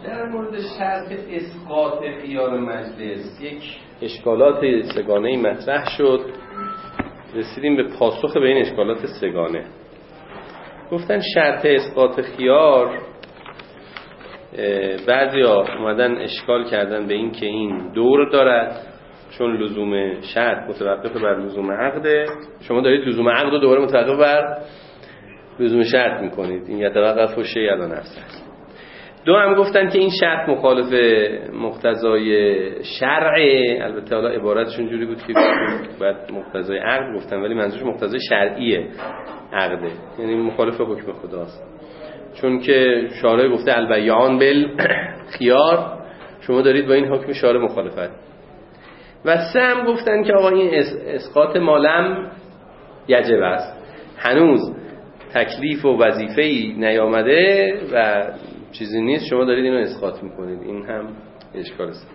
در مورد شرط اسقاط خیار مجلس یک اشکالات سگانه‌ای مطرح شد. رسیدیم به پاسخ به این اشکالات سگانه. گفتن شرط اسقاط خیار، بعضیا اومدن اشکال کردن به این که این دور دارد، چون لزوم شرط متوقف بر لزوم عقده. شما دارید لزوم عقد رو دوباره متوقف بر لزوم شرط میکنید. این یتوقف شیء علی نفسه. دو هم گفتن که این شرط مخالف مقتضای شرعه. البته حالا عبارتشون جوری بود که بعد مقتضای عقد گفتن، ولی منظورش مقتضای شرعیه عقده، یعنی مخالف حکم خداست. چون که شارع گفته البیعان بالخیار، شما دارید با این حکم شارع مخالفت. و سه هم گفتن که آقا این اسقاط مالم یجب است، هنوز تکلیف و وظیفه‌ای نیامده و چیزی نیست، شما دارید اینو اسقاط میکنید. این هم اشکال است.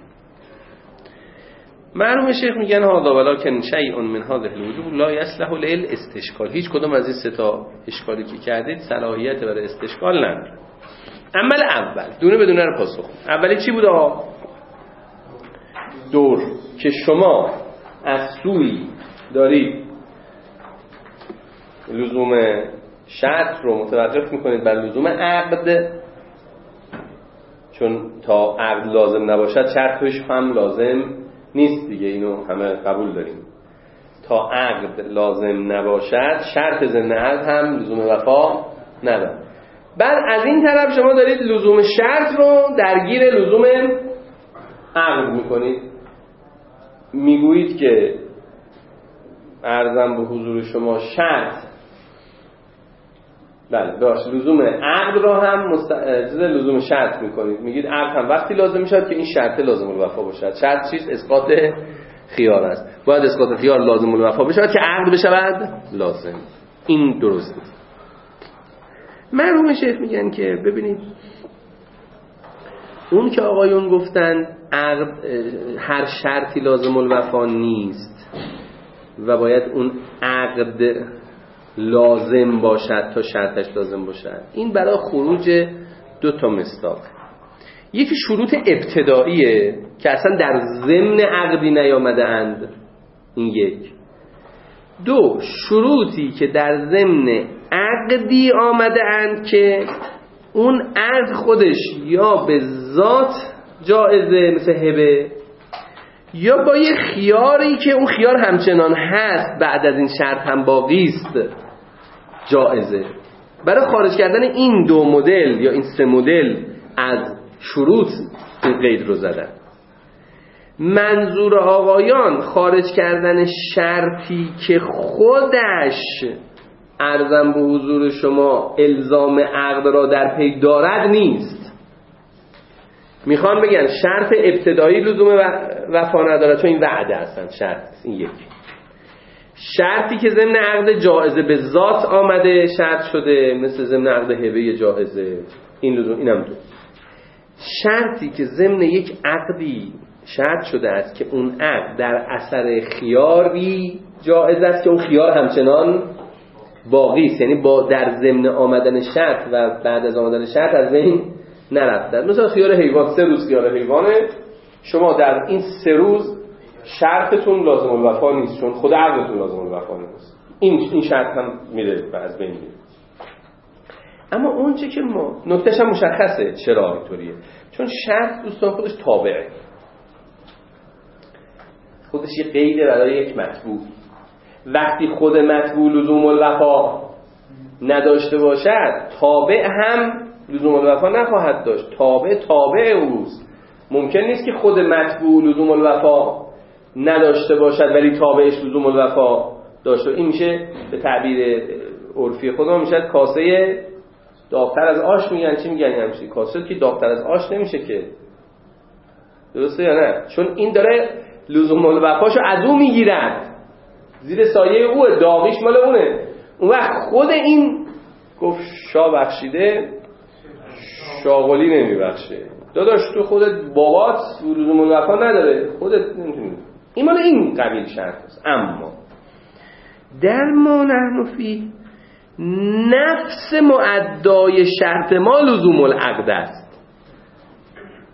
مرحوم شیخ میگن هذا ولکن شیء من هذه الوجوه لا يصلح للاستشکال. هیچ کدوم از این سه تا اشکالی که کردید صلاحیت برای استشکال نداره. عمل اول دونه بدونه رو پاسخ. اولی چی بود آقا؟ دور که شما از سوی دارید لزوم شرط رو متوقف میکنید بر لزوم عقد، چون تا عقد لازم نباشد شرطش هم لازم نیست دیگه، اینو همه قبول داریم. تا عقد لازم نباشد شرط ضمن عقد هم لزوم وفا نداره. بعد از این طرف شما دارید لزوم شرط رو درگیر لزوم عقد میکنید. میگویید که عرضم به حضور شما شرط باشه لزوم عقد رو هم لزوم شرط میکنید. میگید عقد هم وقتی لازم میشد که این شرط لازم الوفا باشد. شرط چیز؟ اسقاط خیار است. باید اسقاط خیار لازم الوفا بشود که عقد بشود لازم. این درسته. مرحوم شیخ میگن که ببینید اون که آقایون گفتن عقد هر شرطی لازم الوفا نیست و باید اون عقد لازم باشد تا شرطش لازم باشد، این برای خروج دو تا مصداق. یکی شروط ابتداییه که اصلا در ضمن عقدی نیامده اند، این یک. دو شروطی که در ضمن عقدی آمده اند که اون عقد خودش یا به ذات جائزه مثل هبه، یا با یه خیاری که اون خیار همچنان هست بعد از این شرط هم باقی است جائزه. برای خارج کردن این دو مدل یا این سه مدل از شروط این قید رو زدن. منظور آقایان خارج کردن شرطی که خودش عرضم به حضور شما الزام عقد را در پی دارد نیست. میخوان بگن شرط ابتدایی لزوم وفا نداره چون این وعده هستن. شرط این یکی. شرطی که ضمن عقد جائزه به ذات آمده شرط شده مثل ضمن عقد هبه جائزه، این لزوم. اینم دو. شرطی که ضمن یک عقدی شرط شده است که اون عقد در اثر خیاری جائز است که اون خیار همچنان باقی است، یعنی با در ضمن آمدن شرط و بعد از آمدن شرط از بین نرفته. مثلا خیار حیوان 3 روز خیار حیوانه، شما در این 3 روز شرطتون لازم الوفا نیست چون خود عقدتون لازم الوفا نیست. این شرط هم میره و از بین میره. اما اونچه که ما نکتهش هم مشخصه چرا اینطوریه، چون شرط دوستان خودش تابعه، خودش یه قیده برای یک مطبوع. وقتی خود مطبوع لزوم الوفا نداشته باشد تابع هم لزوم الوفا نخواهد داشت. تابع اوست. ممکن نیست که خود مطبوع لزوم الوفا نداشته باشد ولی تابعش لزوم الوفا داشته. این میشه به تعبیر عرفی خودمون میشه کاسه داغ‌تر از آش. میگن چی میگن همین کاسه که داغ‌تر از آش نمیشه که. درسته یا نه؟ چون این داره لزوم الوفاشو از اون میگیرد، زیر سایه اوه، داغیش مال اونه. اون وقت خود این گفت شاه بخشیده شاغلی نمیبخشه. داداش تو خودت بابات لزوم الوفا نداره، خودت نمیتونی. این مال این قبیل شرط است. اما در ما نحن فی نفس معدای شرط ما لزوم العقد است.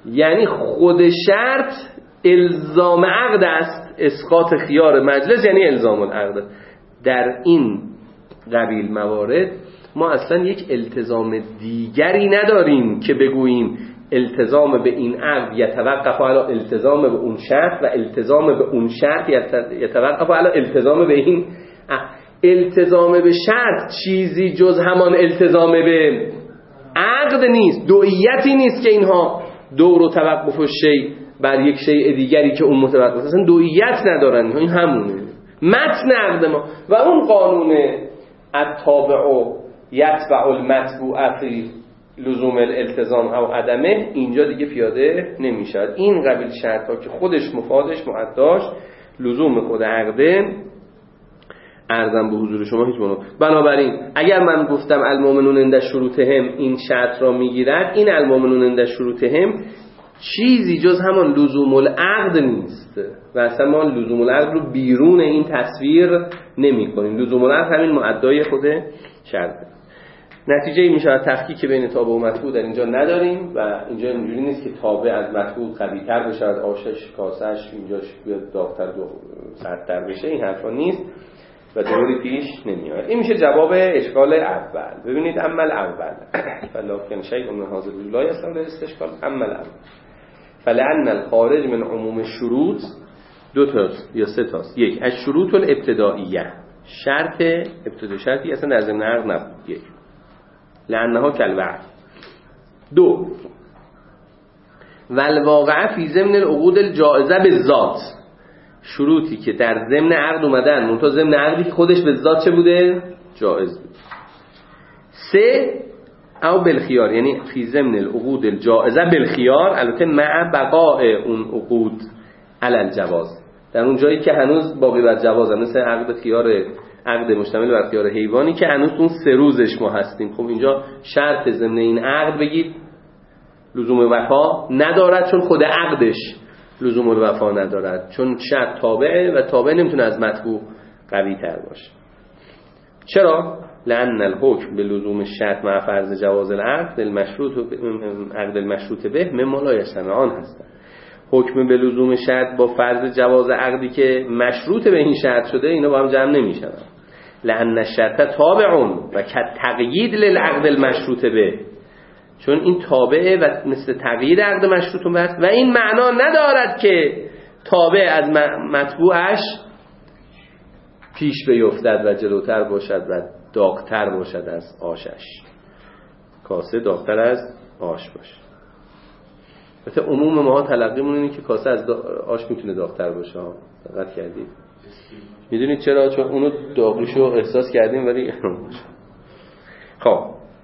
یعنی خود شرط الزام عقد است، اسقاط خیار مجلس یعنی الزام العقد. در این قبیل موارد ما اصلا یک التزام دیگری نداریم که بگوییم التزام به این عقد یتوقف علی التزام به اون شرط و التزام به اون شرط یتوقف علی التزام به این عقد. التزام به شرط چیزی جز همان التزام به عقد نیست، دوئیتی نیست که اینها دور و توقف و شیء بر یک شیء دیگری که اون متوقف است، اصلا دوئیت ندارن، این همونه متن عقد ما. و اون قانون التابع یتبع المتبوع فی لزوم الالتزام او عدمه اینجا دیگه پیاده نمیشد. این قبیل شرط ها که خودش مفادش معداش لزوم خود عقده ارزم به حضور شما هیچ منو. بنابراین اگر من گفتم المؤمنون عند شروطهم این شرط را میگیرد، این المؤمنون عند شروطهم چیزی جز همان لزوم العقد نیست و اصلا ما لزوم العقد رو بیرون این تصویر نمی کنیم. لزوم العقد همین معدای خود شرطه. نتیجه این میشه تفکیک بین تابع و متبوع در اینجا نداریم و اینجا اینجوری نیست که تابع از متبوع قوی‌تر بشه، از آشش کاسش اینجاش بیاد داغ‌تر و سردتر بشه، این حرفا نیست و دوری پیش نمیاد. این میشه جواب اشکال اول. ببینید عمل اول فلکن شیء من هذا لا یستلزم استشکال. عمل اول فلان الخارج من عموم الشروط دو تاست یا سه تاست. یک الشروط الابتدائیه، شرط ابتدایی، شرطی اصلا در ضمن عقد نبود. یک لانها کالوعد. دو والواقع فی ضمن العقود الجائزه بالذات، شروطی که در ضمن عقد اومدن منتها ضمن عقدی که خودش به ذات چه بوده؟ جائز بود. سه او بالخیار، یعنی فی ضمن العقود الجائزه بالخیار، البته مع بقاء اون عقود علی الجواز، در اون جایی که هنوز باقی بر جواز، مثل عقد خیار، عقد مشتمل بر خیار حیوانی که هنوز اون سه روزش ما هستیم. خب اینجا شرط ضمن این عقد بگید لزوم وفا ندارد، چون خود عقدش لزوم الوفا ندارد، چون شرط تابعه و تابع نمیتونه از متبوع قوی تر باشه. چرا؟ لأن الحکم به لزوم شرط مع فرض جواز العقد عقد المشروط به مما لا یجتمعان هستن. حکم به لزوم شرط با فرض جواز عقدی که مشروط به این شرط شده اینا با هم جمع نمیشن. لأن الشرط تابع و کالتقیید للعقد المشروط به، چون این تابعه و مثل تقیید عقد مشروط به است و این معنا ندارد که تابع از متبوعش پیش بیفتد و جلوتر باشد و داغتر باشد از آشش. کاسه داغتر از آش باشه. مثل عموم ماها تلقیمون اینه که کاسه از آش میتونه داغتر باشه. دقت کردید؟ میدونید چرا؟ چون اونو داغیشو احساس کردیم ولی خب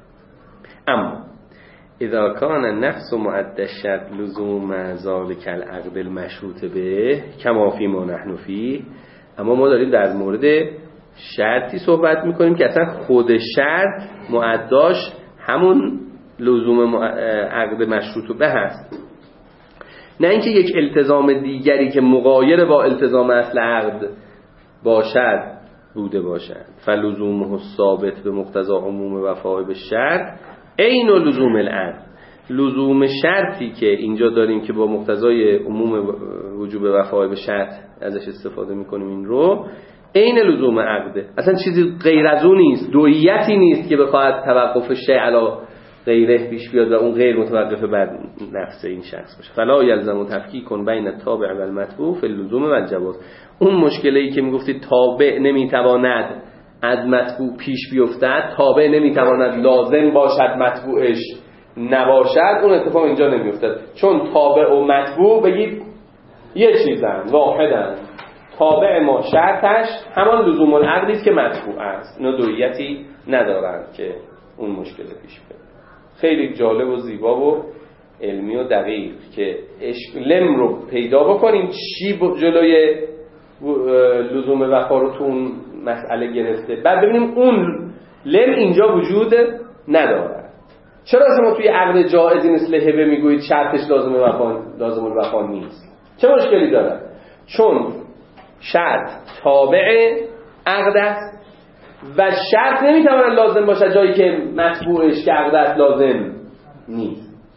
اما اذا کان النفس معد الشرط لزوم ذلك العقد المشروط به کما فی ما نحن فیه، اما ما داریم در مورد شرطی صحبت میکنیم که اصلا خود شرط معداش همون لزوم عقد مشروط به هست، نه اینکه یک التزام دیگری که مغایر با التزام اصل عقد باشد بوده باشد. فلزومه ثابت به مقتضا عموم وفای به شرط عین لزوم العقد. لزوم شرطی که اینجا داریم که با مقتضای عموم وجوب وفای به شرط ازش استفاده میکنیم، این رو عین لزوم عقده، اصلا چیزی غیر از اون نیست، دوئیتی نیست که بخواد توقف شیء علی غیره پیش بیاد و اون غیر متوقف بر نفس این شخص باشه. فلا یلزم تفکیک بین التابع و المتبوع فی اللزوم و الجواز. اون مشکلی که میگفتید تابع نمیتواند از متبوع پیش بیفتد، تابع نمیتواند لازم باشد متبوعش نباشد، اون اتفاق اینجا نمیافتد، چون تابع و متبوع بگید یه چیزن، واحدن. تابع ما شرطش همان لزوم العقدی است که متبوع است، اینا دوئیتی ندارند که اون مشکل پیش بیاد. خیلی جالب و زیبا و علمی و دقیق که لم رو پیدا بکنیم چی جلوی لزوم وفا رو تو اون مسئله گرفته، بعد ببینیم اون لم اینجا وجود نداره. چرا شما توی عقد جائزی مثل هبه میگویید شرطش لازم الوفا نیست؟ چه مشکلی داره؟ چون شرط تابع عقد است و شرط نمیتواند لازم باشه جایی که متبوعش که عقد است لازم نیست.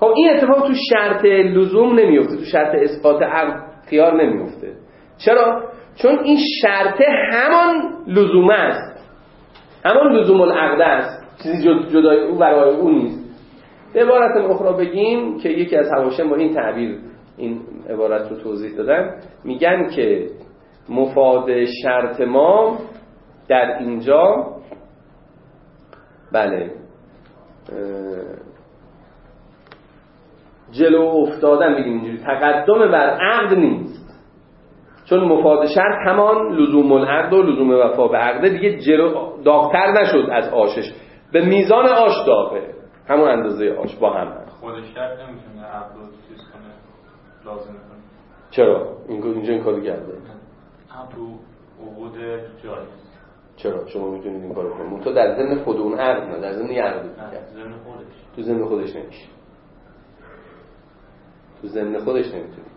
خب این اتفاق تو شرط لزوم نمیفته، تو شرط اثبات عقد خیار نمیفته. چرا؟ چون این شرط همان لزوم است، همان لزوم العقد است، چیزی جدای او برای او نیست. به عبارت اخرى بگیم که یکی از حواشی با این تعبیر این عبارت رو توضیح دادن، میگن که مفاد شرط ما در اینجا بله جلو افتادن، بگیم اینجوری تقدم بر عقد نیست، چون مفاد شرط همان لزوم العقد و لزوم وفا به عقد، دیگه جلو داغتر نشد از آشش، به میزان آش داغه، همون اندازه آش با هم هست. خود شرط نمیتونه عقد رو چیز کنه، لازم کنه. چرا؟ اینجا این کارو کرده. تو عقود جایز. چرا؟ شما میتونید این کارو کنید. تو در ضمن خود اون عقد نه، در ضمن یه عقد دیگه. ضمن خودش. تو ضمن خودش نمیشه. تو ضمن خودش نمیتونید.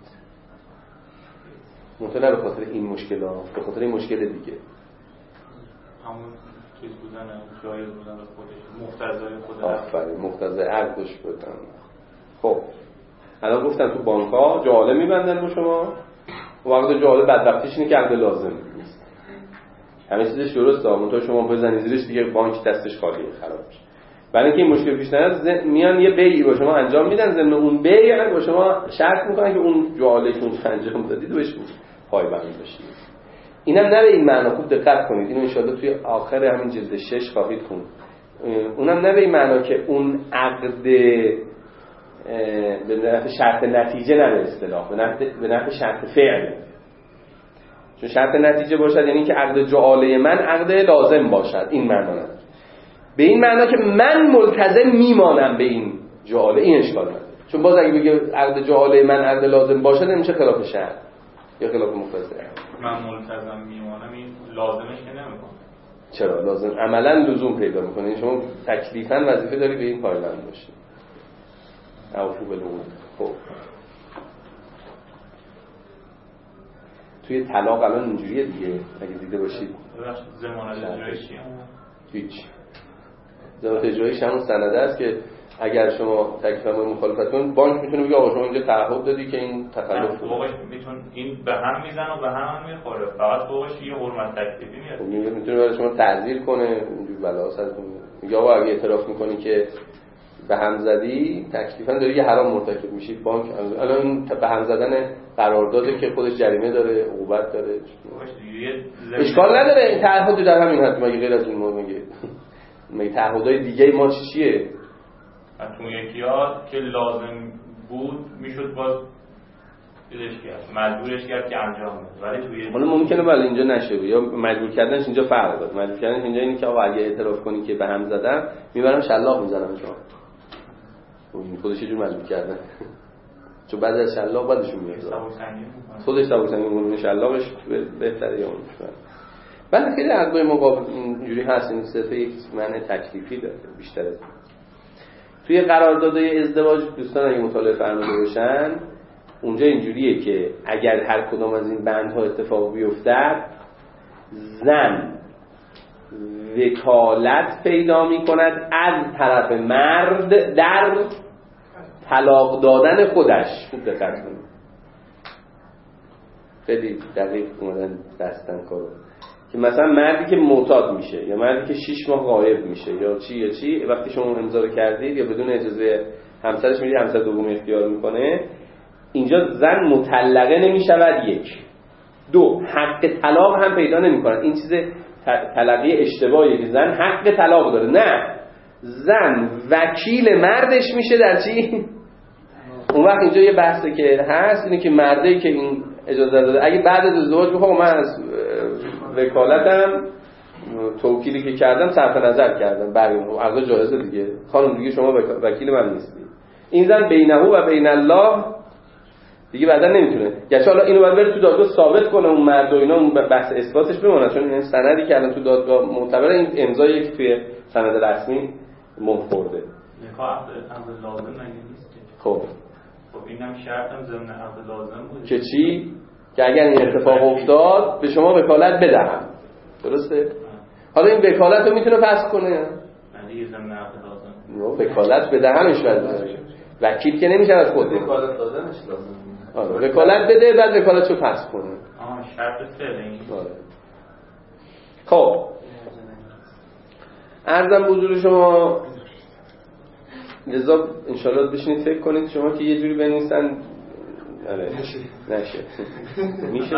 نه به خاطر این مشکل‌ها، به خاطر این مشکل دیگه. همون چیز بودن، جایز بودن خودش، مقتضای خود. آفرین، مقتضای عقدش بودن. خب الان گفتم تو بانک‌ها جعاله می‌بندن رو شما. وقت جعاله بدبختیش اینه که عقد لازم نیست. همه چیزش درسته، اما شما بزنید زیرش دیگه بانک دستش خالیه، خراب میشه. برای اینکه این مشکل پیش نیاد میان یه بیعی با شما انجام میدن، ضمن اون بیع با شما شرط میکنن که اون جعاله که اون انجام دادید بهش پایبند باشید. اینم نه به این معنا، خوب دقت کنید، اینو ان شاءالله توی آخر همین جلد 6 خواهید خوند. اونم نه به این معنا که اون عقد به نفع شرط نتیجه نه، به اصطلاح به نفع شرط فعل. چون شرط نتیجه باشد یعنی که عقد جعاله من عقد لازم باشد، این معنا نه. به این معنا که من ملتزم میمانم به این جعاله، این اشکال نداره. چون باز اگه بگه عقد جعاله من عقد لازم باشد نمیشه خلاف شرط یا خلاف مفسر. من ملتزم میمانم این لازمش که نمیکنه. چرا؟ لازم عملا لزوم پیدا میکنه. یعنی شما تکلیفاً وظیفه داری به این پایبند باشی. اوفو بالعقود. خب توی طلاق الان اینجوریه دیگه، اگه دیده باشید ضمانت اجرایی چیه؟ هیچ. ضمانت اجرایی همون سنده است که اگر شما تکلیف مخالفت کنید بانک میتونه بگه آقا شما اینجا تعهد دادی که این تخلف فوقش میتونه این به هم میزنه و به هم میخوره، فقط فوقش یه حرمت تکلیفی میاد. میتونه برای شما تعزیر کنه، اینجوری بلا سرتون میگه آقا اگه اعتراف میکنی که به هم زدی تکلیفاً داری یه حرام مرتکب میشی. بانک الان این به هم زدن قرارداده که خودش جریمه داره، عقوبت داره، اشکال نداره. این تعهد در همین حد، مگه غیر از این مگه تعهدای دیگه ما چیه؟ تو یکی‌ها که لازم بود میشد باز چیزش کرد، مجبورش کرد که انجام بده، ولی توی حالا ممکنه ولی اینجا نشه یا مجبور کردنش اینجا فرق داره. مجبور کردنش اینجا اینه که آقا اگه اعتراف کنی که به هم زدن میبرم شلاق میزنم شما. این خودش یه جور مجبور کردن. چون بعد از شلاق بعدشون میاد. خودش سبوسنگی میمونه، شلاقش بهتره یا اون. ولی خیلی عقدای مقابل اینجوری هست، این صرف یک معنی تکلیفی داره بیشتر از این. توی قراردادهای ازدواج دوستان اگه مطالعه فرموده باشن اونجا اینجوریه که اگر هر کدام از این بندها اتفاق بیفتد زن وکالت پیدا می‌کند از طرف مرد در طلاق دادن خودش. خوب دقت کنید، خیلی دقیق اومدن بستن کارو که مثلا مردی که معتاد میشه یا مردی که 6 ماه غایب میشه یا چی وقتی شما امضا رو کردید یا بدون اجازه همسرش میره همسر دوم اختیار میکنه، اینجا زن مطلقه نمیشود. 1 2 حق طلاق هم پیدا نمیکنه. این چیز تلقی اشتباهیه که زن حق طلاق داره. نه، زن وکیل مردش میشه در چی؟ اون وقت اینجا یه بحثی که هست اینه که مردی که این اجازه داده اگه بعد از ازدواج بخوام من از وکالتم توکیلی که کردم صرف نظر کردم، برای عقد جایزه دیگه، خانم دیگه شما وکیل من نیستی. این زن بینه و بین الله دیگه بعدا نمیتونه، گرچه حالا اینو باید بره تو دادگاه ثابت کنه اون مرد و اینا، اون بحث اثباتش بمونه، چون این سندی که الان تو دادگاه معتبره این امضایی که توی سند رسمی خورده. نکاح عقد لازم نیست. خب اینم شرطم ضمن عقد لازم بود که چی؟ که اگر این اتفاق افتاد به شما وکالت بدهم. درسته؟ حالا این وکالت رو میتونه پس کنه؟ نه ضمن عقد لازم. وکالت بدهمش باید. وکیل که نمیشه از خود وکالت دادنش لازمه. آره وکالت بده بعد وکالتشو پس کنه. شرط فعلی. خب عرضم به حضور شما لذا انشالله بشینید فکر کنید شما که یه جوری بنویسن نشه میشه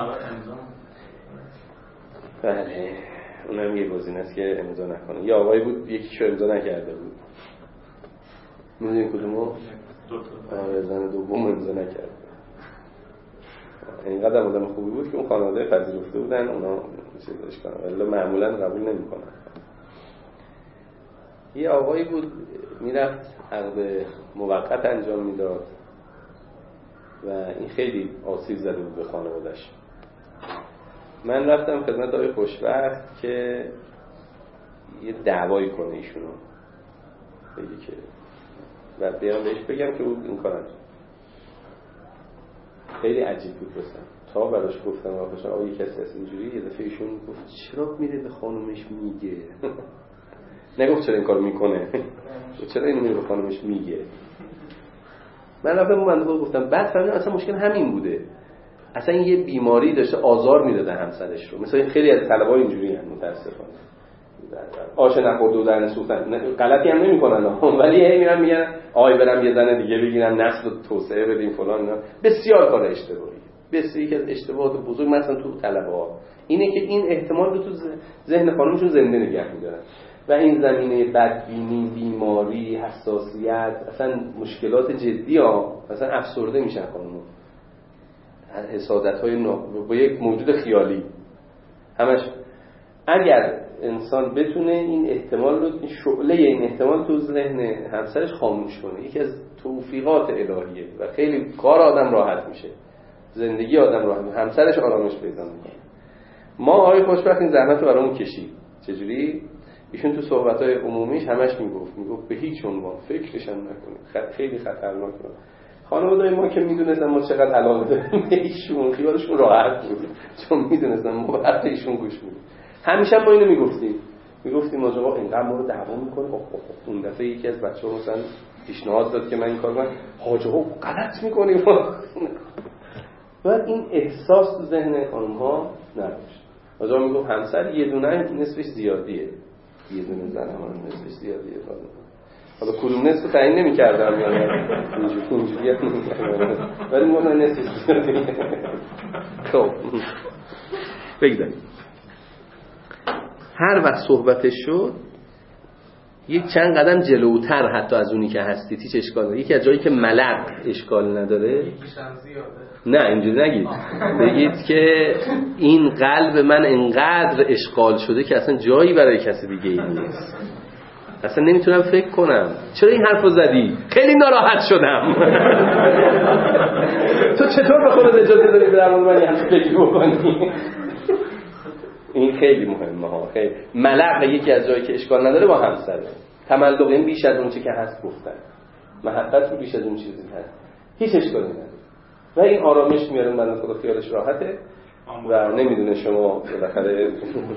بله اونم یه گزینه است که امضا نکنه. یه آقایی بود یکیشو امضا نکرده بود میدونی کدومو؟ زن دوم امضا نکرده. اینقدر آدم خوبی بود که اون خانواده پذیرفته بودن اونا چیزش کنن ولی معمولا قبول نمی‌کنن. یه آقایی بود میرفت عقد موقت انجام میداد و این خیلی آسیب زده بود به خانواده‌اش. من رفتم خدمت آقای خوشبخت که یه دعوایی کنه ایشونو بگی که بعد بیام بهش بگم که این کار انجام. خیلی عجیب بود بسن تا براش گفتم آقا یه کسی هست اینجوری یه دفعه ایشون گفت چرا میره به خانومش میگه نگفت چرا این کار میکنه چرا اینو میره به خانومش میگه. من رفتم اون بنده گفتم بعد فهمیدم اصلا مشکل همین بوده اصلا یه بیماری داشته آزار میداده همسرش رو. مثلا خیلی از طلبا اینجوری ان متاسفانه آش نخورده و درن سوختن غلطی هم نمیکنن ولی هی میرن میگن آی برم یه زن دیگه بگیرم نسل و توسعه بدیم فلان اینا. بسیار کار اشتباهی بسیار یکی از اشتباهات بزرگ مثلا تو طلبا اینه که این احتمال رو تو ذهن خانمشون زنده نگه میدارن و این زمینه بدبینی بیماری حساسیت اصلا مشکلات جدی ها مثلا افسرده میشن خانم‌ها حسادت‌های با یک موجود خیالی همش. اگر انسان بتونه این احتمال رو این شعله این احتمال تو ذهن همسرش خاموش کنه یکی از توفیقات الهیه و خیلی کار آدم راحت میشه زندگی آدم راحت میشه همسرش آرامش پیدا میکنه. ما آقای خوشبخت این زحمت رو برامون کشید. چجوری؟ ایشون تو صحبت‌های عمومیش همش میگفت به هیچ عنوان فکرش هم نکنید خیلی خطرناکه. خانواده‌ی ما که میدونستن ما چقدر علاقه داریم به ایشون خیالشون راحت بود چون میدونستن ما به حرف ایشون گوش میدیم. همیشه ما اینو میگفتیم آقا اینقدر ما رو دعوا میکنه. اون دفعه یکی از بچه‌ها مثلا پیشنهاد داد که من این کارو کنم حاج آقا غلط می‌کنیم بعد این احساس تو ذهن خانم‌ها نداشت. آقا میگفت همسر یه دونه نصفش زیادیه یه دونه زن هم نصفش زیادیه حالا کدوم نصف تعیین نمی‌کردم یعنی اینجوریه ولی ما نصفش زیادیه. خب بگذاریم هر وقت صحبتش شد یک چند قدم جلوتر حتی از اونی که هستید هیچ اشکال نداره. یکی از جایی که ملق اشکال نداره نه اینجوری نگید بگید که این قلب من انقدر اشغال شده که اصلا جایی برای کسی دیگه ای نیست اصلا نمیتونم فکر کنم چرا این حرفو زدی خیلی ناراحت شدم تو چطور به خودت اجازه داری در مورد من همین فکر بکنی. این خیلی مهمه ها. خیلی ملق یکی از جایی که اشکال نداره با همسره تملق این بیش از اون چه که هست گفتن محبت رو بیش از اون چیزی هست هیچ اشکالی نداره و این آرامش میاره من خدا خیالش راحته و نمیدونه شما بالاخره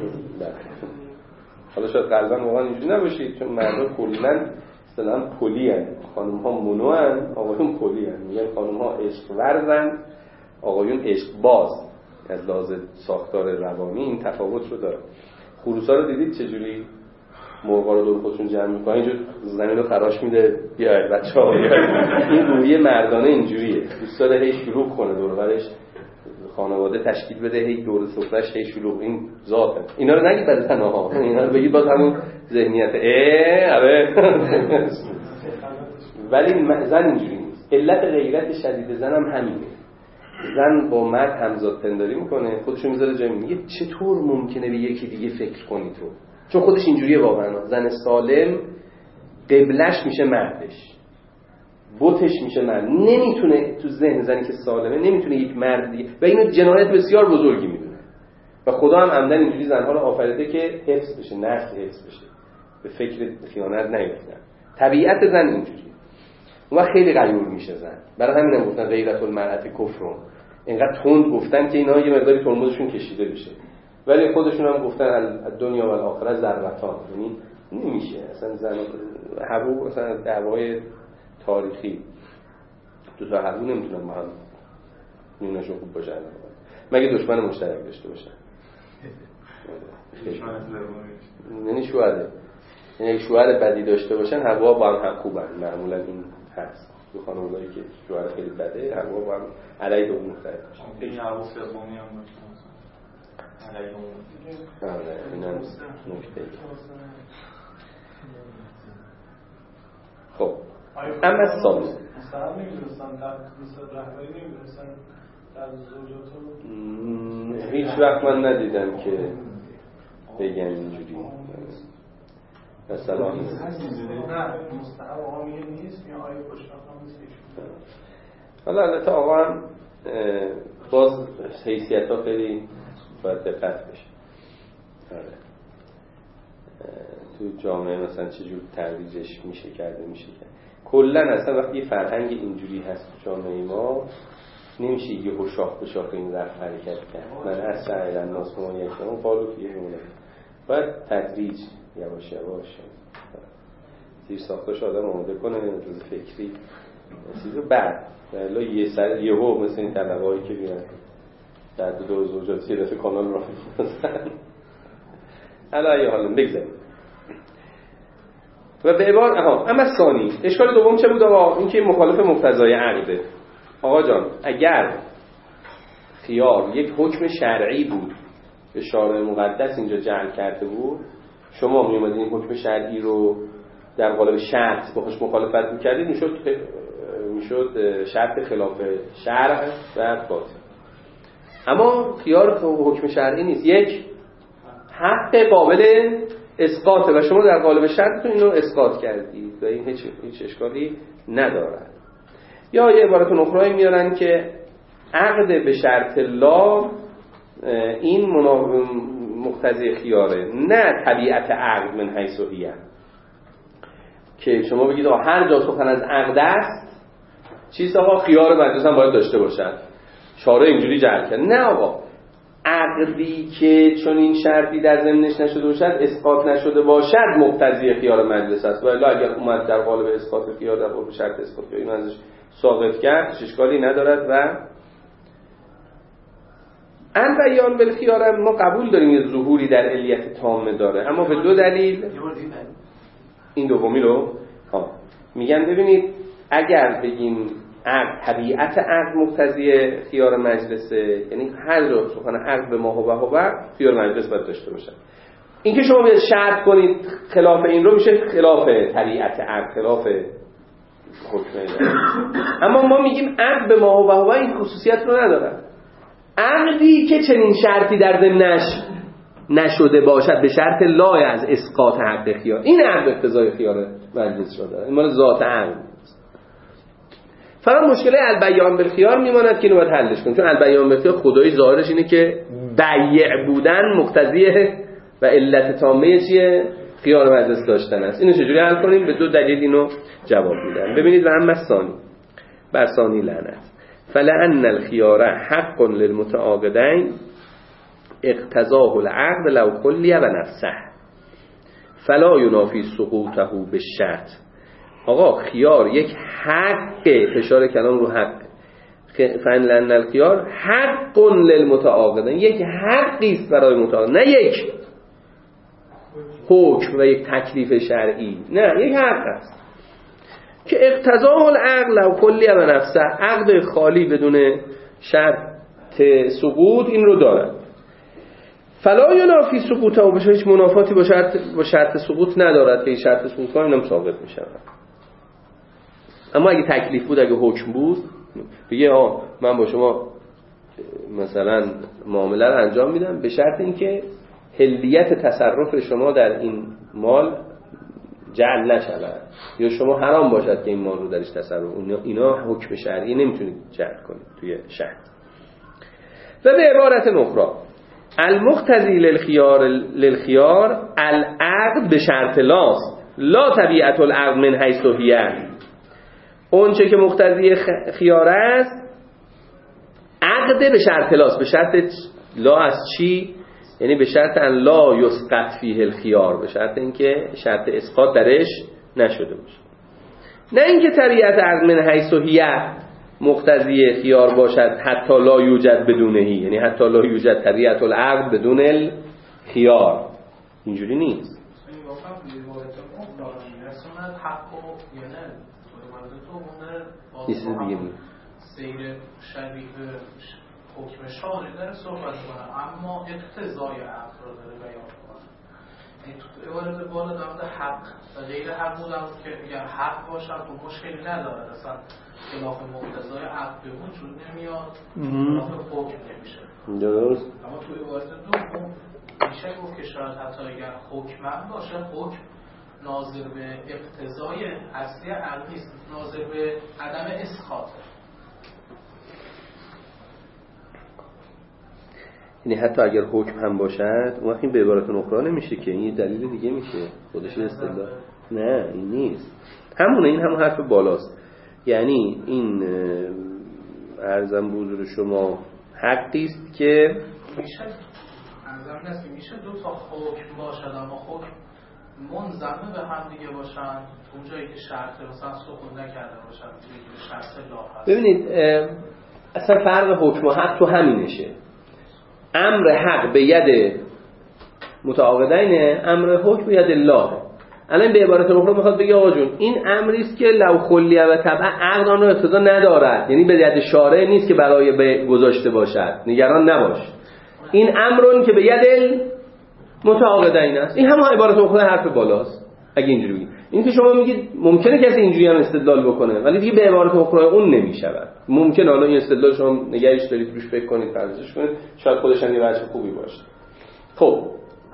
حالا شاید قلبا واقعا اینجوری نباشید چون مردم کلاً اصطلاحاً پلی هستند خانم ها مونو هستند آقایون پلی هستند میگن خانم ها عشق ورزن آقایون عشق باز از لحاظ ساختار روانی این تفاوت رو داره. خروسا رو دیدید چجوری مرغا رو دور خودشون جمع میکنن اینجور زمین رو خراش میده بیاید بچه‌ها این روحیه مردانه اینجوریه دوست داره هی شلوغ کنه دور و برش خانواده تشکیل بده هی دور سفره‌اش هی شلوغ این ذاته. اینا رو نگید بعد تنها اینا رو بگید باز همون ذهنیت آره ولی زن اینجوری نیست. علت غیرت شدید زن هم همینه. زن با مرد همزاد پنداری میکنه خودشو میذاره جای میگه چطور ممکنه به یکی دیگه فکر کنی تو چون خودش اینجوریه واقعا. زن سالم قبلش میشه مردش بوتش میشه مرد نمیتونه تو ذهن زنی که سالمه نمیتونه یک مرد دیگه و اینو جنایت بسیار بزرگی میدونه و خدا هم عمدن اینجوری زنها رو آفریده که حفظ بشه نسل حفظ بشه به فکر خیانت نیفتن. طبیعت زن اینجوریه اون وقت خیلی غیور میشه زن. برای همین هم گفتن غیرت المرأة کفر اینقدر تند گفتن که اینا یه مقداری ترمزشون کشیده بشه ولی خودشون هم گفتن دنیا و آخرت ضربتان یعنی نمیشه اصلا زن حقوق مثلا دعوای تاریخی دو تا هر نمیتونن با هم میونشون خوب باشن مگه دشمن مشترک داشته باشن. یعنی شوهره، یعنی شوهر بدی داشته باشن حقوق با هم خوبن. معمولا این هست تو خانواده‌ای که شوهر خیلی بده حقوق با هم علیه اون مختلف باشن. این حقوق سومی هم باشه علیه اون. اینم نکته. خب اما سال مستحب نمی‌دونستن در مثل رهبری نمی‌دونستن در زوجاتو هیچ وقت من ندیدم که بگن اینجوری مثلا نه مستحب آقا میگه نیست یا آیه خوشبختانه نیست. حالا البته آقا هم باز حیثیت‌ها خیلی باید دقت بشه. تو جامعه مثلا چجور ترویجش میشه کرده. کلا اصلا وقتی یه فرهنگ اینجوری هست تو جامعه ما نمیشه یهو شاخ به شاخ این رفت حرکت کرد. من اصلا الناس ما یکم قالو فیه مونه باید تدریج یواش یواش زیر ساختش آدم آماده کنه جز فکری چیزو بعد الا یه سر یهو مثل این طلبه‌هایی که میرن در دو زوجات یه دفعه کانال راه میندازن. حالا حالا بگذاریم و به عبارت اما ثانی اشکال دوم چه بود آقا؟ این که مخالف مقتضای عقده. آقا جان اگر خیار یک حکم شرعی بود به شارع مقدس اینجا جعل کرده بود شما می اومدین این حکم شرعی رو در قالب شرط باهاش مخالفت می‌کردید میشد شرط خلاف شرع و باطل. اما خیار حکم شرعی نیست، یک حق قابل اسقاطه و شما در قالب شرطتون اینو اسقاط کردید و این هیچ اشکالی ندارد. یا یه عبارت اخرى میارن که عقد به شرط لا این مقتضی خیاره نه طبیعت عقد من حیث هی، که شما بگید هر جا سخن از عقد است چیز آقا خیار مجلس هم باید داشته باشن شارع اینجوری جعل کرد. نه آقا، عقدی که چون این شرطی در ضمنش نشده باشد اسقاط نشده باشد مقتضی خیار مجلس است. ولی اگر اومد در قالب اسقاط خیار در قالب شرط اسقاط این ازش ساقط کرد اشکالی ندارد. و بیان بالخیار ما قبول داریم یه ظهوری در علیت تامه داره، اما به دو دلیل. این دومی رو میگن ببینید اگر بگیم طبیعت عقد مقتضی خیار مجلسه، یعنی هر جا سخن عقد به ما هو خیار مجلس باید داشته باشه. این که شما باید شرط کنید خلاف این رو میشه خلاف طبیعت عقد، خلاف حکم. اما ما میگیم عقد به ما هو این خصوصیت رو نداره. عقدی که چنین شرطی در ضمنش نشده باشد به شرط لای از اسقاط حق خیار، این عقد اقتضای خیار مجلس شده، این مال ذات عقد. فقط مشکل البیان بالخیار میماند که اینو باید حلش کنیم، چون البیان بالخیار خدایی ظاهرش اینه که بیع بودن مقتضیه و علت تامه چیه؟ خیار مجلس داشتن است. اینو چجوری حل کنیم؟ به دو دلیل اینو جواب میدن. ببینید و اما ثانی بر ثانی لعنت فلأن الخيار حق للمتعاقدين اقتضاه العقد لو كلي و نفسه فلا ينافي سقوطه بالشرط. آقا خیار یک حق، اشاره کلام رو حق، فلأن الخيار حق للمتعاقدين، یک حقی است برای متعاقد، نه یک حکم و یک تکلیف شرعی، نه یک حق است که اقتضاء العقل لو کلی و نفسه، عقد خالی بدون شرط سقوط این رو دارد. فلا ینافی سقوطه و بشه هیچ منافاتی با شرط سقوط ندارد که این شرط سقوط کنم اینم ثابت می شود. اما اگه تکلیف بود، اگه حکم بود، بگه من با شما مثلا معامله رو انجام میدم به شرط اینکه حلیت تصرف شما در این مال جعل نشود یا شما حرام باشد که این مال رو درش تصرف، اینا حکم شرعی نمیتونید جعل کنید توی شرط. و به عبارت اخرى المقتضی للخیار العقد به شرط لاست لا طبیعت العقد من حیث هی. اون چه که مقتضی خیار است عقد به شرط لاست. به شرط لا از چی؟ یعنی به شرط ان لا یسقط فیه الخیار، به شرط اینکه شرط اسقاط درش نشده باشه. نه اینکه طریقت عقد من حیث هی مقتضی خیار باشد حتی لا یوجد بدونهی، یعنی حتی لا یوجد طریقت العقد بدون الخیار، اینجوری نیست. نیست دیگه سیر شبیه حکم شارع داره صحبت کنه، اما اقتضای عقد رو داره بیان کنه. یعنی تو عبارت بالا در مورد حق و غیر حق بودم که اگر حق باشن تو مشکلی نداره، اصلا خلاف مقتضای عقد به وجود نمیاد، خلاف حکم نمیشه. درست. اما تو عبارت دوم میشه گفت که شاید حتی اگر حکم باشه، حکم ناظر به اقتضای اصلی عقد نیست، ناظر به عدم اسقاط. یعنی حتی اگر حکم هم باشد اون وقت این به عبارت اخرى نمیشه که این دلیل دیگه میشه خودش استدلال. نه این نیست، همونه، این همون حرف بالاست. یعنی این عرضم به حضور شما حقی است که میشه عرضم نیست که میشه دو تا حکم باشد اما حکم منضم به هم دیگه باشن، اون جایی که شرط مثلا سکون نکرده باشن، جایی که شرط لا هست. ببینید اصلا فرق حکم و حق تو همینشه. امر حق به ید متعاقدینه، امر حکم به ید الله. الان به عبارت اخرى میخواد بگه آقا جون این امری است که لو خلیه و طبع عقد آن را اقتضا ندارد، یعنی به ید شارع نیست که برای به گذاشته باشد، نگران نباش، این امرون که به ید متعاقدین است. این همه عبارت اخرى حرف بالاست. اگه اینجوری بگید، این که شما میگید ممکنه کسی اینجوری هم استدلال بکنه ولی دیگه به عبارت اخرى اون نمیشود. ممکن حالا این استدلال شما نگهش دارید روش فکر کنید، پردازش کنید، شاید خودش هم یه وجه خوبی باشه. خب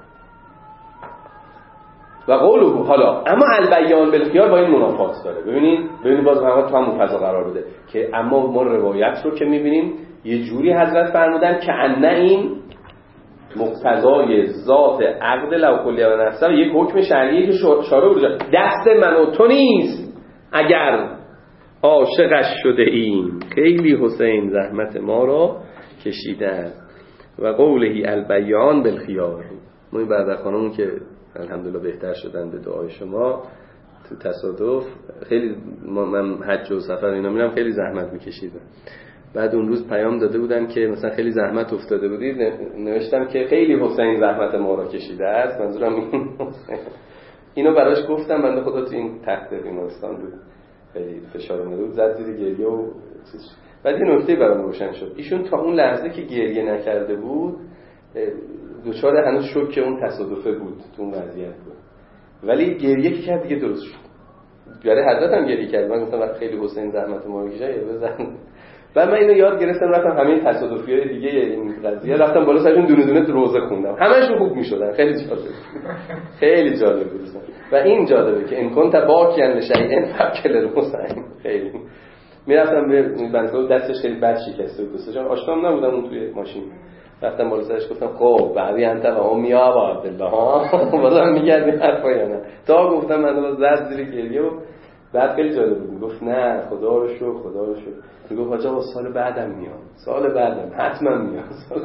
و قوله حالا اما البیان بالخیار با این منافات داره. ببینید باز هم تو همون فضا قرار بده که اما ما روایت رو که میبینیم یه جوری حضرت فرمودن که ان این مقتضای ذات عقد لو کلیه و نفسه یک حکم شرعی که شارع بوده، دست من و تو نیست اگر عاشقش شده ایم، خیلی حسین زحمت ما را کشیده است. و قوله البیان بالخیار، ما این برادرخانمون که الحمدلله بهتر شدن به دعای شما تو تصادف، خیلی من حج و سفر اینا میرم، خیلی زحمت میکشیدم. بعد اون روز پیام داده بودن که مثلا خیلی زحمت افتاده بودید، نوشتم که خیلی حسین زحمت ما را کشیده است، منظورم این اینو براش گفتم. بنده خدا تو این تخت بیمارستان بود، خیلی فشار اومده بود، زد زیر گریه و چیز. بعد یه نکته برام روشن شد، ایشون تا اون لحظه که گریه نکرده بود دوچار هنوز شوک اون تصادفه بود، تو اون وضعیت بود، ولی گریه که کرد دیگه درست شد. برای حضرت هم گریه کرد، من گفتم خیلی حسین زحمت ما رو کشید یا بزن. بعد من اینو یاد گرفتم، رفتم همه تصادفیای دیگه این قضیه رفتم بالا سرشون دونه دونه روزه خوندم، همه‌شون خوب میشدن. خیلی جالب خیلی جالب بود. و این جالبه که ان کنت باکیان لشیء فکل الحسین، خیلی میرفتم به بنزو دستش خیلی بد شکسته بود، دوستش آشنام نبودم اون توی ماشین، رفتم بالا سرش گفتم خب بعدی انت و امی ابا عبدالله ها بازم میگردی حرفا یا نه، تا گفتم من باز زد زیر گریه و بعد خیلی جالب بود، گفت نه خدا رو شکر خدا رو شکر. میگفت آجا با سال بعدم میام، سال بعدم حتما میام.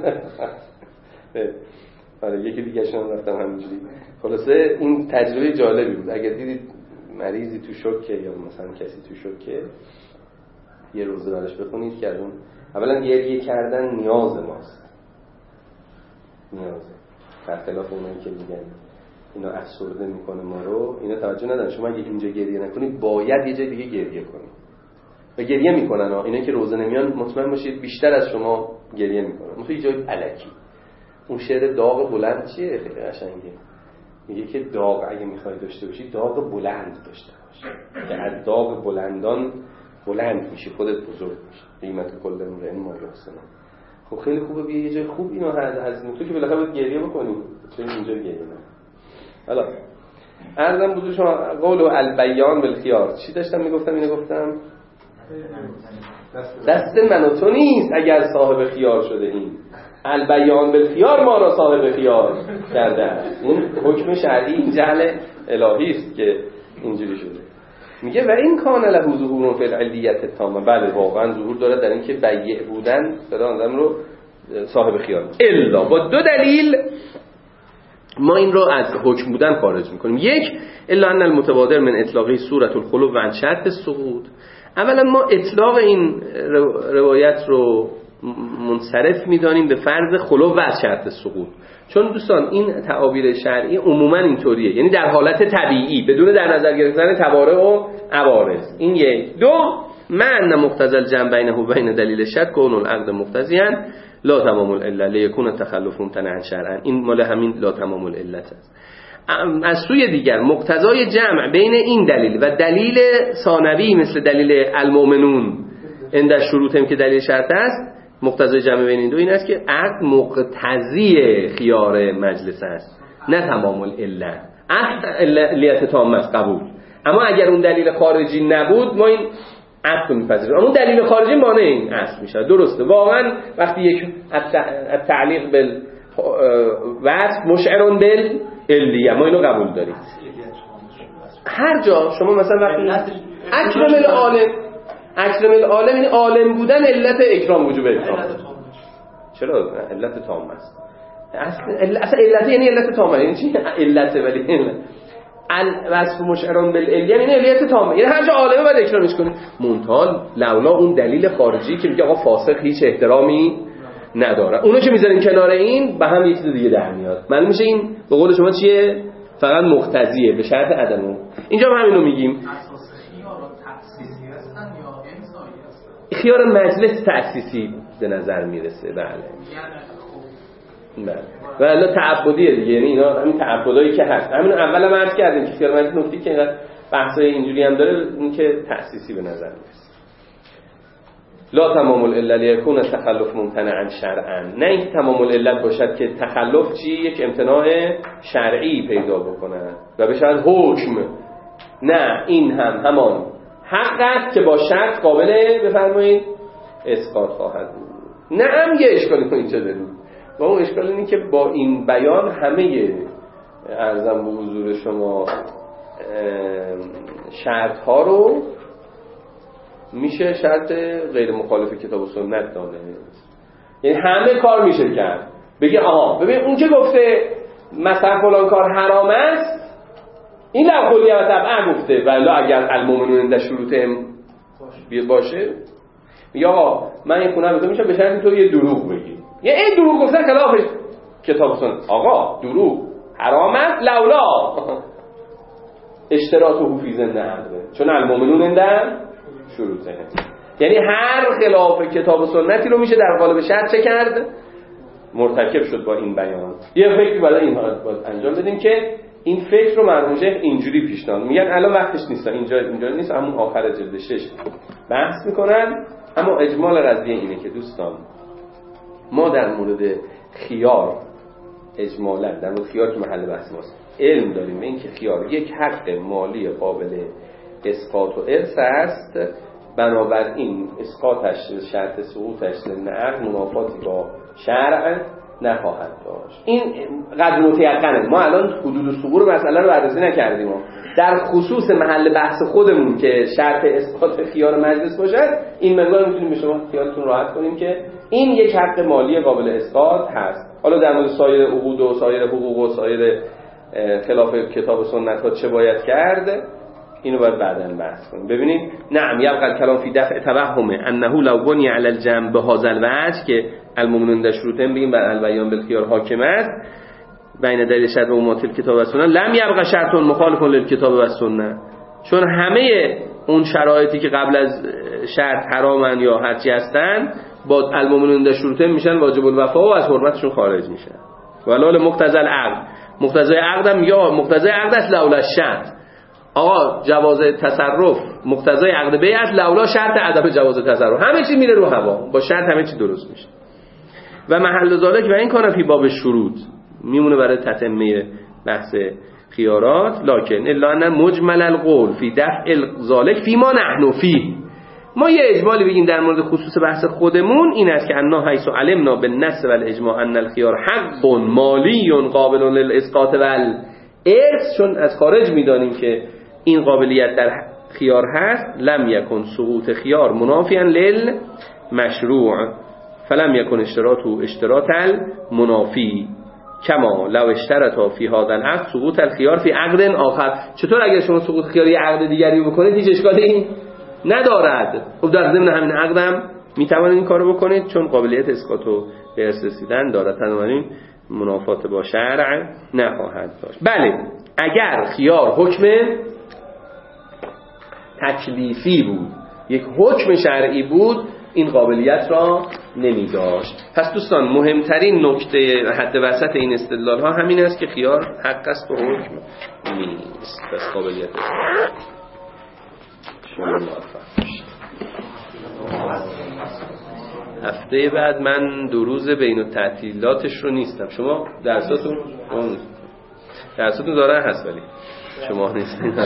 آره یکی دیگه شون رفتم همینجوری. خلاصه این تجربه جالبی بود. اگر دیدید مریضی تو شوکه یا مثلا کسی تو شوکه، یه روزه براش بخونید که اون اولا گریه کردن نیاز ماست، نیازه، برخلاف اونایی که میگن اینا افسرده میکنه ما رو، اینا توجه ندارن. شما اگه اینجا گریه نکنید باید یه جای دیگه گریه کنید و گریه میکنن ها. اینا که روزه نمیان مطمئن باشید بیشتر از شما گریه میکنن. مثلا یه جای الکی. اون شعر داغ بلند چیه؟ خیلی قشنگه. میگه که داغ اگه میخوای داشته باشی داغ بلند داشته باش، که از داغ بلندان بلند میشی، خودت بزرگ میشی. قیمت کل امرئ ما یحسن. خب خیلی خوبه بیا یه جای خوب اینو هضم، تو که بالاخره باید گریه بکنی، چون اینجا گریه نه. حالا عرضم بود شما قول و البیان بالخیار، چی داشتم میگفتم؟ اینو گفتم دست من و تو نیست اگر صاحب خیار شده این، البیان بالخیار ما را صاحب خیار کرده است. این حکم شرعی، این جهل الهی است که اینجوری شده. میگه و این کان له ظهور فی العلیت تامه، بله واقعا ظهور داره در این که بیع بودن صدا آدم رو صاحب خیار، الا با دو دلیل ما این رو از حکم بودن خارج میکنیم. یک، الا ان المتبادر من اطلاقی صورت الخلو و عن شرط السقوط. اولا ما اطلاق این روایت رو منصرف میدانیم به فرض خلو و از شرط سقوط، چون دوستان این تعابیر شرعی عموما اینطوریه، یعنی در حالت طبیعی بدون در نظر گرفتن توارع و عوارض. این یک. دو، معنی مقتضی الجمع بینه و بین دلیل شک کون العقد مقتضیاً لا تمام العله لیکون التخلف ممتنعا شرعا. این مال همین لا تمام العلت است. از سوی دیگر مقتضای جمع بین این دلیل و دلیل ثانوی مثل دلیل المؤمنون عند شروطم که دلیل شرط است، مقتضای جمع بین این دو این است که عقد مقتضی خیار مجلس است نه تمام العله. عقد علیت تامه است قبول، اما اگر اون دلیل خارجی نبود ما این عقد رو میپذیریم. اون دلیل خارجی مانع این اصل میشه. درسته، واقعا وقتی یک تعلیق بال وصف مشعر بالعلیه ما اینو قبول داریم. هر جا شما مثلا وقتی اکرم العالم یعنی عالم بودن علت اکرام وجوب اکرام. چرا علت تام است؟ اصلا علت یعنی علت تامه، یعنی چی علت؟ ولی وصف مشعران بالعلیه یعنی علیت تامه، یعنی هر جا عالمه باید اکرامش کنی. منتها لولا اون دلیل خارجی که میگه آقا فاسق هیچ احترامی نداره، اونو که میذاریم کنار این به هم یه چیز دیگه در میاد. معلوم میشه این به قول شما چیه؟ فقط مقتضیه به شرط عدم. اینجا هم همینو میگیم. خیار مجلس تأسیسی به نظر میرسه. بله ولی تعبدیه دیگه، یعنی اینا همین تعبدایی که هست. همین اول هم عرض کردیم که خیار مجلس نکته که اینقدر بحثای اینجوری هم داره این که تأسیسی به نظر میرسه. لا تمام العله لیکون تخلف ممتنعا شرعا، نه اینکه تمام العلت باشد که تخلف چی یک امتناع شرعی پیدا بکنه و بشه حکم. نه، این هم همان حق است که با شرط قابل بفرمایید اسقاط خواهد بود. نه هم یه اشکالی کنید چه داریم و اون اشکال اینه که با این بیان همه ارزم به حضور شما شرط ها رو میشه شرط غیر مخالف کتاب و سنت دانست. یعنی همه کار میشه کرد. بگه آها ببین اون که گفته مثلا فلان کار حرام است این در کلیه و طبعا گفته ولی اگر المؤمنون عند شروطهم باشه میگه آقا من این خونه بزن میشه به شرطی تو یه دروغ بگی، یه این دروغ گفتن خلاف کتاب و سنت. آقا دروغ حرام است لولا اشتراطه فی ضمن عقده چون المؤمنون عند شروطهم. یعنی هر خلاف کتاب و سنتی رو میشه در قالب شرط چه کرد؟ مرتکب شد با این بیان. یه فکری برای این حالت باید انجام بدیم که این فکر رو مرحوم شیخ اینجوری پیشنهاد میگن الان وقتش نیست، اینجا نیست، همون آخر جلد 6 بحث میکنن. اما اجمال قضیه اینه که دوستان ما در مورد خیار اجمالا در مورد خیار که محل بحث ماست علم داریم این که خیار یک حق مالی قابل اسقاط و ارث است، بنابراین اسقاطش شرط سقوطش ضمن عقد منافاتی با شرع نخواهد داشت. این قدر متیقنه. ما الان حدود الثبور مسئله رو بررسی نکردیم. در خصوص محل بحث خودمون که شرط اسقاط خیار مجلس باشد این مقدار میتونیم به شما خیالتون راحت کنیم که این یک حق مالی قابل اسقاط هست. حالا در مورد سایر عقود و سایر حقوق و سایر خلاف کتاب و سنت ها چه باید کرد اینو باید بعداً بحث کنیم. ببینید نعم یبقى الکلام فی دفع توهم انه لو بنی علی الجمع بهذا الوجه که المؤمنون در شروطهم بگیم بر البیان بالخیار حاکم است بین دلیل شرع و ماطل کتاب و سنت لم یبقى شرط مخالف للکتاب و سنت، چون همه اون شرایطی که قبل از شرط حرامن یا هرچی هستن با المؤمنون در شروطهم میشن واجب الوفا و از حرمتشون خارج میشن. ولال مقتضی العقد، مقتضی عقدم یا مقتضی عقد است لولا الشرط. آقا جواز تصرف مقتضای عقد بیعت لولا شرط عدم جواز تصرف، همه چی میره رو هوا، با شرط همه چی درست میشه. و محل ذالک و این کانه فی باب شروط میمونه برای تتمه بحث خیارات. لکن الا ان مجمل القول فی دفع ذالک فی ما نحن فیه، ما یه اجمالی بگیم در مورد خصوص بحث خودمون این است که انا حیث علمنا بالنص والاجماع ان الخیار حق مالی قابل للاسقاط والارث، چون از خارج میدانیم که این قابلیت در خیار هست، لم یکن سقوط خیار منافیا للمشروع فلم یکن اشتراط المنافی، کما لو اشترطا فی هذا العقد سقوط الخیار فی عقد آخر. چطور اگر شما سقوط خیار یه عقد دیگری بکنید هیچ اشکالی ندارد. خب در ضمن همین عقدم میتوانید این کارو بکنید چون قابلیت اسقاط و به ارث رسیدن دارد، بنابراین منافات با شرع نخواهد داشت. بله اگر خیار حکم تکلیفی بود، یک حکم شرعی بود، این قابلیت را نمی داشت. پس دوستان مهمترین نکته حد وسط این استدلال ها همین است که خیار حق است و حکم نیست. پس قابلیت شما موفق. هفته بعد من 2 روز بین التعطیلاتش رو نیستم. شما درساتون داره هست ولی شما نیستین.